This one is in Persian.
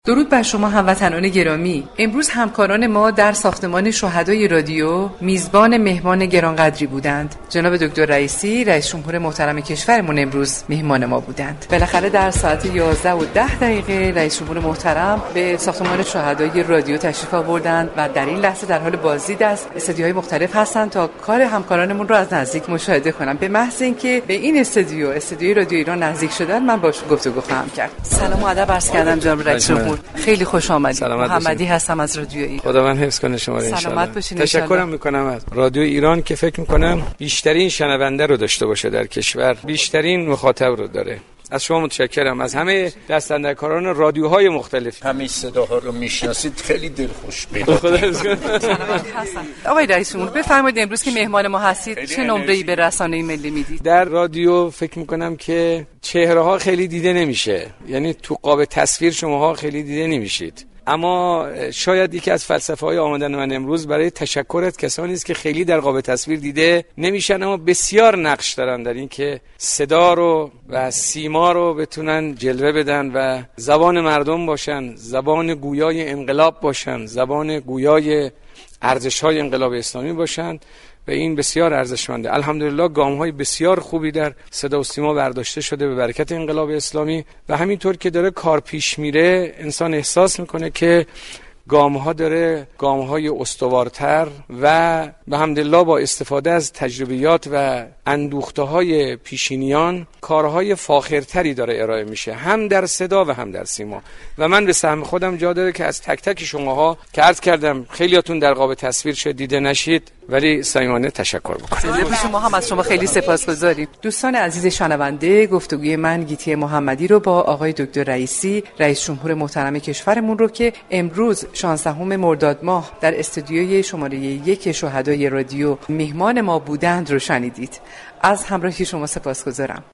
درود بر شما هموطنان گرامی. امروز همکاران ما در ساختمان شهدای رادیو میزبان مهمان گرانقدری بودند. جناب دکتر رئیسی رئیس جمهور محترم کشورمون امروز مهمان ما بودند. بالاخره در ساعت 11:10 رئیس جمهور محترم به ساختمان شهدای رادیو تشریف آوردند و در این لحظه در حال بازدید از استدیوهای مختلف هستند تا کار همکارانمون رو از نزدیک مشاهده کنم. به محض اینکه به این استدیوی رادیو ایران نزدیک شدن من باهاش گفتگو خواهم کرد. سلام و ادب عرض کردم جناب رئیس جمهور. خیلی خوش آمدید. محمدی هستم از رادیو ایران. خدا من حفظ کنه شما رو ان شاء الله. تشکرم میکنم از رادیو ایران که فکر میکنم بیشترین شنونده رو داشته باشه در کشور، بیشترین مخاطب رو داره. از شما متشکرم، از همه دستاندرکاران رادیوهای مختلف. همه صداها رو میشناسید، خیلی دلخوش بود. آقای رئیس جمهور بفرمایید امروز که مهمان ما هستید چه نمره‌ای به رسانه ملی میدید؟ در رادیو فکر میکنم که چهره ها خیلی دیده نمیشه، یعنی تو قاب تصویر شماها خیلی دیده نمیشید، اما شاید یکی از فلسفه‌های آمدن من امروز برای تشکر از کسانی است که خیلی در قاب تصویر دیده نمیشن اما بسیار نقش دارن در این که صدا رو و سیما رو بتونن جلوه بدن و زبان مردم باشن، زبان گویای انقلاب باشن، زبان گویای ارزش‌های انقلاب اسلامی باشن و این بسیار ارزشمنده. الحمدلله گام‌های بسیار خوبی در صدا و سیما برداشته شده به برکت انقلاب اسلامی و همینطور که داره کار پیش میره انسان احساس میکنه که گام‌ها داره گام‌های استوارتر و به حمدالله با استفاده از تجربیات و اندوخته‌های پیشینیان کارهای فاخرتری داره ارائه میشه، هم در صدا و هم در سیما. و من به سهم خودم جا داره که از تک تک شماها که عرض کردم خیلیاتون در قاب تصویر شد دیده نشید ولی صمیمانه تشکر می‌کنم. شما هم از شما خیلی سپاسگزاریم. دوستان عزیز شنونده، گفتگوی من گیتی محمدی رو با آقای دکتر رئیسی رئیس جمهور محترم کشورمون رو که امروز 16 مرداد ماه در استودیوی شماره 1 شهدای رادیو مهمان ما بودند رو شنیدید. از همراهی شما سپاسگزارم.